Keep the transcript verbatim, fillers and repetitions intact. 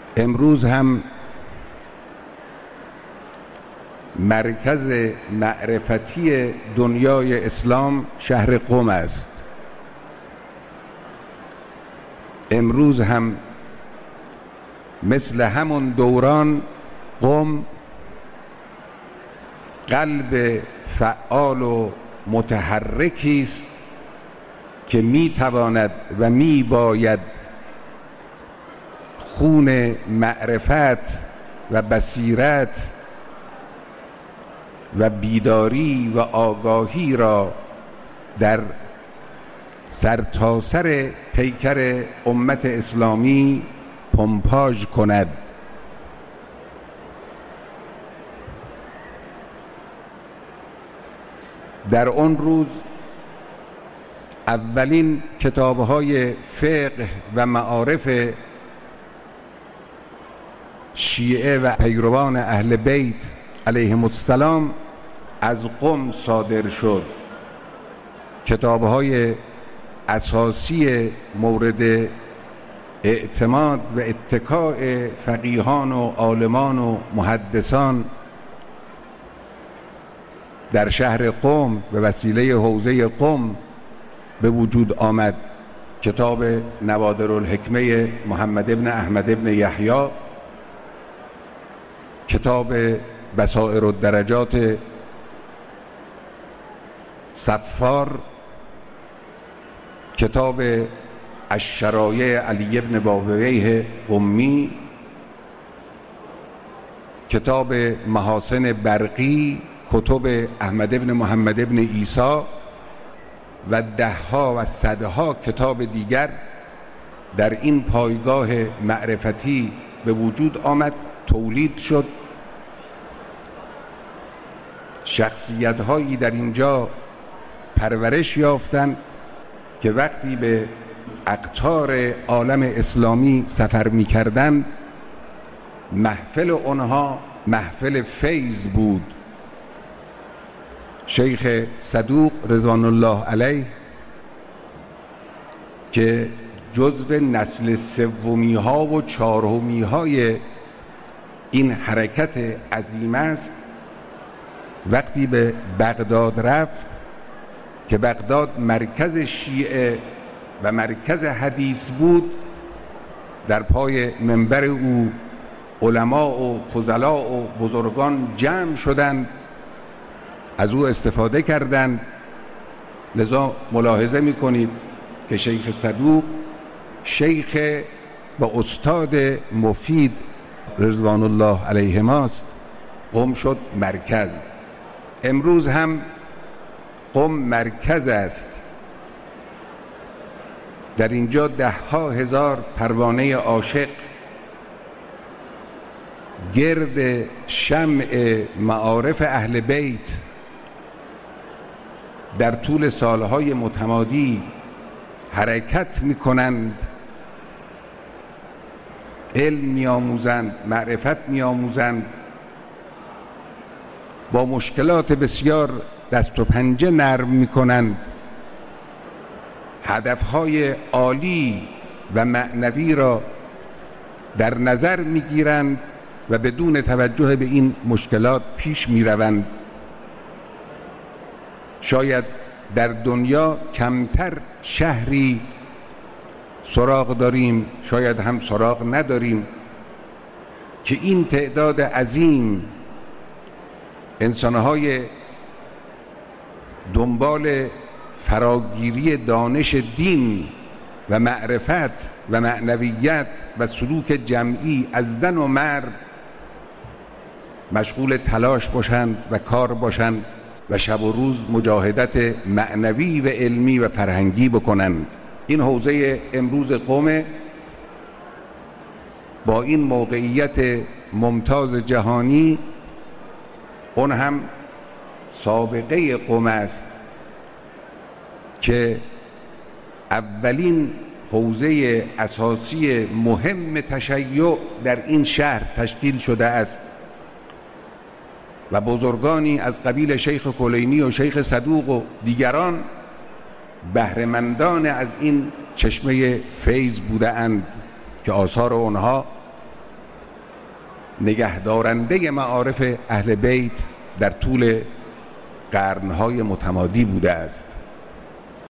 امروز هم مرکز معرفتی دنیای اسلام شهر قم است. امروز هم مثل همون دوران قم قلب فعال و متحرکی است که میتواند و میباید خون معرفت و بصیرت و بیداری و آگاهی را در سرتاسر پیکر امت اسلامی پمپاژ کند. در آن روز اولین کتاب‌های فقه و معارف شیعه و پیروان اهل بیت علیهم السلام از قم صادر شد. کتاب‌های اساسی مورد اعتماد و اتکاء فقیهان و عالمان و محدثان در شهر قم به وسیله حوزه قم به وجود آمد. کتاب نوادر الحکمه محمد ابن احمد ابن یحیی، کتاب بصائر الدرجات صفار، کتاب الشرایع علی ابن بابویه قمی، کتاب محاسن برقی، کتب احمد ابن محمد ابن عیسی و دهها و صدها کتاب دیگر در این پایگاه معرفتی به وجود آمد، تولید شد. شخصیت هایی در اینجا پرورش یافتند که وقتی به اقطار عالم اسلامی سفر می کردند محفل آنها محفل فیض بود. شیخ صدوق رضوان الله علیه که جزو نسل سومی ها و چهارمی های این حرکت عظیم است، وقتی به بغداد رفت که بغداد مرکز شیعه و مرکز حدیث بود، در پای منبر او علما و فضلا و بزرگان جمع شدند، از او استفاده کردند. لذا ملاحظه می‌کنید که شیخ صدوق شیخ با استاد مفید رضوان الله علیهماست. قم شد مرکز. امروز هم قم مرکز است. در اینجا ده ها هزار پروانه عاشق گرد شمع معارف اهل بیت در طول سالهای متمادی حرکت می‌کنند، علم می‌آموزند، معرفت می‌آموزند، با مشکلات بسیار دست و پنجه نرم می‌کنند، هدفهای عالی و معنوی را در نظر می‌گیرند و بدون توجه به این مشکلات پیش می‌روند. شاید در دنیا کمتر شهری سراغ داریم، شاید هم سراغ نداریم که این تعداد عظیم انسان‌های دنبال فراگیری دانش دین و معرفت و معنویت و سلوک جمعی از زن و مرد مشغول تلاش باشند و کار باشند و شب و روز مجاهدت معنوی و علمی و فرهنگی بکنند. این حوزه امروز قم با این موقعیت ممتاز جهانی، اون هم سابقه قم است که اولین حوزه اساسی مهم تشیع در این شهر تشکیل شده است و بزرگانی از قبیل شیخ کلینی و شیخ صدوق و دیگران بهره‌مندان از این چشمه فیض بوده اند که آثار آنها نگهدارنده معارف اهل بیت در طول قرنهای متمادی بوده است.